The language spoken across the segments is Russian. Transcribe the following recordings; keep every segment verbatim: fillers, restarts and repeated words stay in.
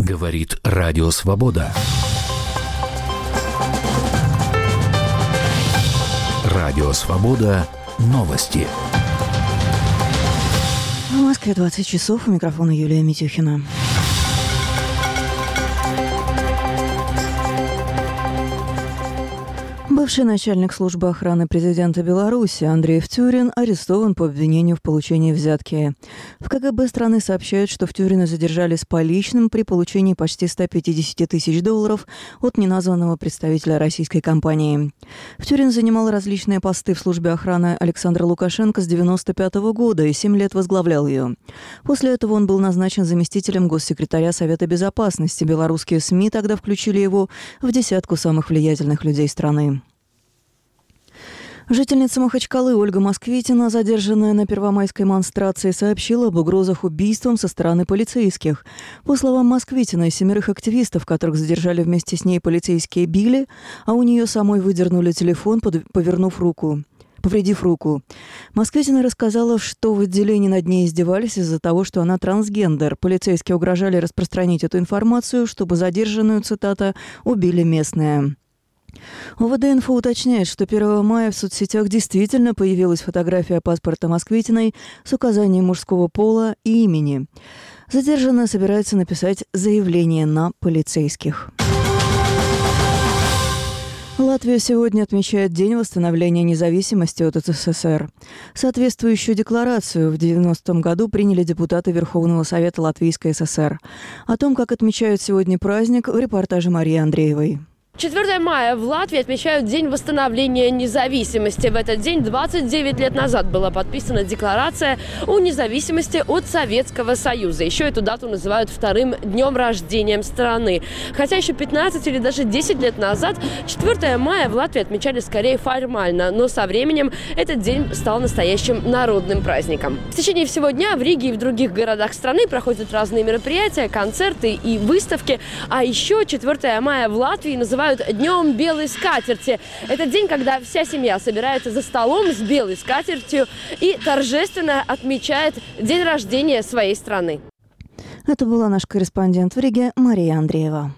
Говорит Радио Свобода. Радио Свобода. Новости. В Москве двадцать часов. У микрофона Юлия Митюхина. Бывший начальник службы охраны президента Беларуси Андрей Втюрин арестован по обвинению в получении взятки. В КГБ страны сообщают, что Втюрина задержали с поличным при получении почти ста пятидесяти тысяч долларов от неназванного представителя российской компании. Втюрин занимал различные посты в службе охраны Александра Лукашенко с девяносто пятого года и семь лет возглавлял ее. После этого он был назначен заместителем госсекретаря Совета безопасности. Белорусские СМИ тогда включили его в десятку самых влиятельных людей страны. Жительница Махачкалы Ольга Москвитина, задержанная на первомайской монстрации, сообщила об угрозах убийством со стороны полицейских. По словам Москвитиной, семерых активистов, которых задержали вместе с ней, полицейские били, а у нее самой выдернули телефон, повернув руку. повредив руку. Москвитина рассказала, что в отделении над ней издевались из-за того, что она трансгендер. Полицейские угрожали распространить эту информацию, чтобы задержанную, цитата, «убили местные». ОВД-инфо уточняет, что первого мая в соцсетях действительно появилась фотография паспорта Москвитиной с указанием мужского пола и имени. Задержанная собирается написать заявление на полицейских. Латвия сегодня отмечает День восстановления независимости от СССР. Соответствующую декларацию в девяностом году приняли депутаты Верховного Совета Латвийской ССР. О том, как отмечают сегодня праздник, в репортаже Марии Андреевой. четвёртого мая в Латвии отмечают День восстановления независимости. В этот день двадцать девять лет назад была подписана декларация о независимости от Советского Союза. Еще эту дату называют вторым днем рождения страны. Хотя еще пятнадцать или даже десять лет назад четвёртого мая в Латвии отмечали скорее формально. Но со временем этот день стал настоящим народным праздником. В течение всего дня в Риге и в других городах страны проходят разные мероприятия, концерты и выставки. А еще четвёртого мая в Латвии называют Днем белой скатерти. Это день, когда вся семья собирается за столом с белой скатертью и торжественно отмечает день рождения своей страны. Это была наш корреспондент в Риге Мария Андреева.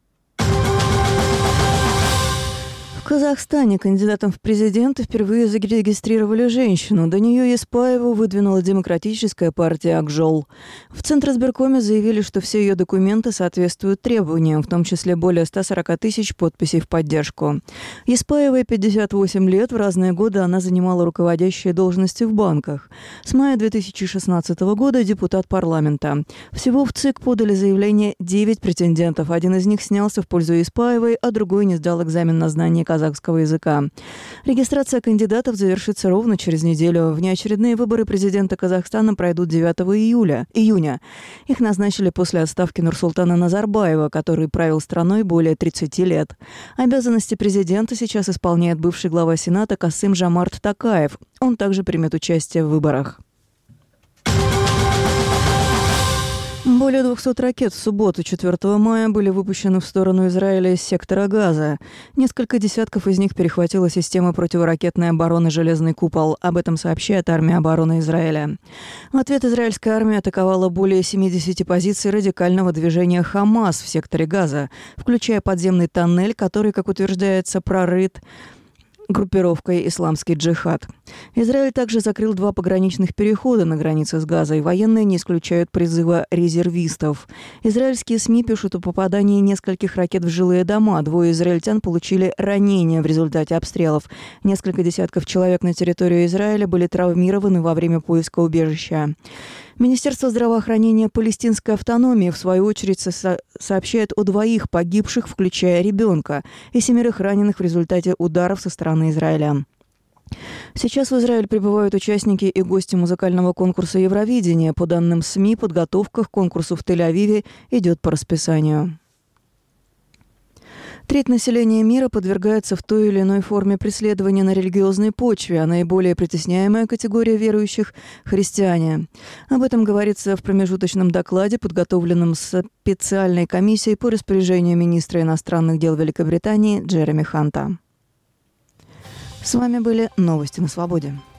В Казахстане кандидатом в президенты впервые зарегистрировали женщину. До нее Еспаеву выдвинула демократическая партия «Акжол». В Центризбиркоме заявили, что все ее документы соответствуют требованиям, в том числе более ста сорока тысяч подписей в поддержку. Еспаевой пятьдесят восемь лет, в разные годы она занимала руководящие должности в банках. С мая две тысячи шестнадцатого года депутат парламента. Всего в ЦИК подали заявление девять претендентов. Один из них снялся в пользу Еспаевой, а другой не сдал экзамен на знание казахского казахского языка. Регистрация кандидатов завершится ровно через неделю. Внеочередные выборы президента Казахстана пройдут девятого июля, июня. Их назначили после отставки Нурсултана Назарбаева, который правил страной более тридцати лет. Обязанности президента сейчас исполняет бывший глава Сената Касым-Жомарт Токаев. Он также примет участие в выборах. Более двухсот ракет в субботу, четвёртого мая, были выпущены в сторону Израиля из сектора Газа. Несколько десятков из них перехватила система противоракетной обороны «Железный купол». Об этом сообщает армия обороны Израиля. В ответ израильская армия атаковала более семидесяти позиций радикального движения «Хамас» в секторе Газа, включая подземный тоннель, который, как утверждается, прорыт группировкой «Исламский джихад». Израиль также закрыл два пограничных перехода на границе с Газой. Военные не исключают призыва резервистов. Израильские СМИ пишут о попадании нескольких ракет в жилые дома. Двое израильтян получили ранения в результате обстрелов. Несколько десятков человек на территории Израиля были травмированы во время поиска убежища. Министерство здравоохранения палестинской автономии, в свою очередь, со- сообщает о двоих погибших, включая ребенка, и семерых раненых в результате ударов со стороны Израиля. Сейчас в Израиль прибывают участники и гости музыкального конкурса Евровидения. По данным СМИ, подготовка к конкурсу в Тель-Авиве идет по расписанию. Треть населения мира подвергается в той или иной форме преследования на религиозной почве, а наиболее притесняемая категория верующих – христиане. Об этом говорится в промежуточном докладе, подготовленном специальной комиссией по распоряжению министра иностранных дел Великобритании Джереми Ханта. С вами были новости на Свободе.